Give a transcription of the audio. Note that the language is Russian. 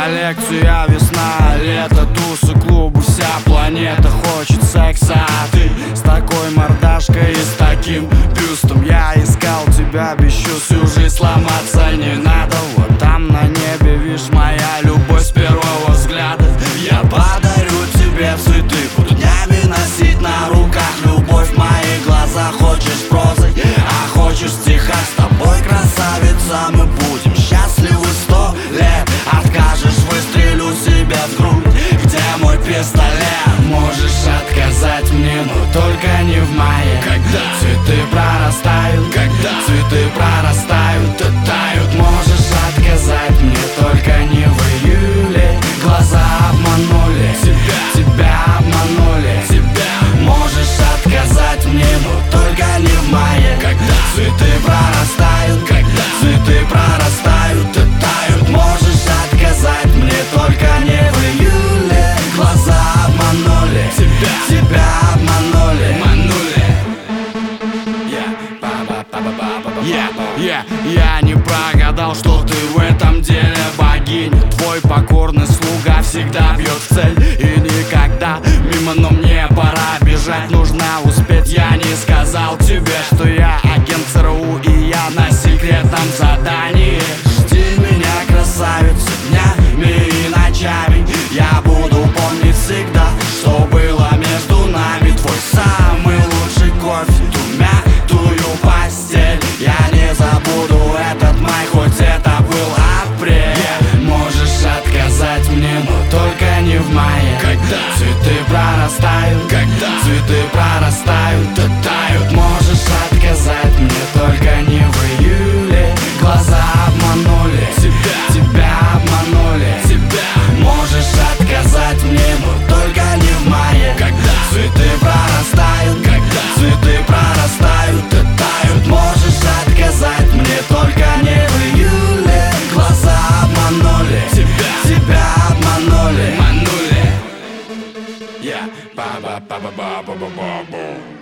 коллекция весна, лето, тусы, клубы, вся планета хочет секса. А ты с такой мордашкой и с таким бюстом. Я искал тебя без чувств, всю жизнь сломаться не надо. Вот там на небе, видишь, моя любовь с первого взгляда. Я подарю тебе цветы, буду днями носить на руках. Любовь в моих глазах, хочешь прозой, а хочешь в стихах. С тобой, красавица, мы будем счастливы 100 лет. Откажешь, выстрелю себе в грудь. Где мой пистолет? Можешь отказать мне, но только не в мае. Когда цветы прорастают, когда цветы прорастают и тают. Можешь отказать мне, только не в июле. Глаза обманули, тебя обманули. Можешь отказать мне, но только не в мае. Когда цветы прорастают, когда цветы прорастают и тают. Можешь отказать мне, только не в июле. Глаза обманули, тебя обманули. Я не прогадал, что ты в этом деле богиня. Твой покорный слуга всегда бьет в цель и никогда мимо, но мне пора бежать. Нужно успеть, я не сказал тебе, что я агент ЦРУ и я на секретном задании. Жди меня, красавица, днями и ночами. Я буду помнить всегда, что было между нами. Твой самый лучший кофе, ту мятую постель. Я не забуду этот май, хоть это был апрель. Можешь отказать мне, но только не в мае. Когда цветы прорастают, когда цветы прорастают и тают. Можешь отказать мне, только не в июле. Глаза обманули, тебя обманули. Можешь отказать мне, но только не в мае. Когда цветы прорастают, когда цветы прорастают и тают. Можешь отказать мне, только не в июле. Глаза обманули, тебя обманули. манули. Ba ba ba ba ba ba ba ba.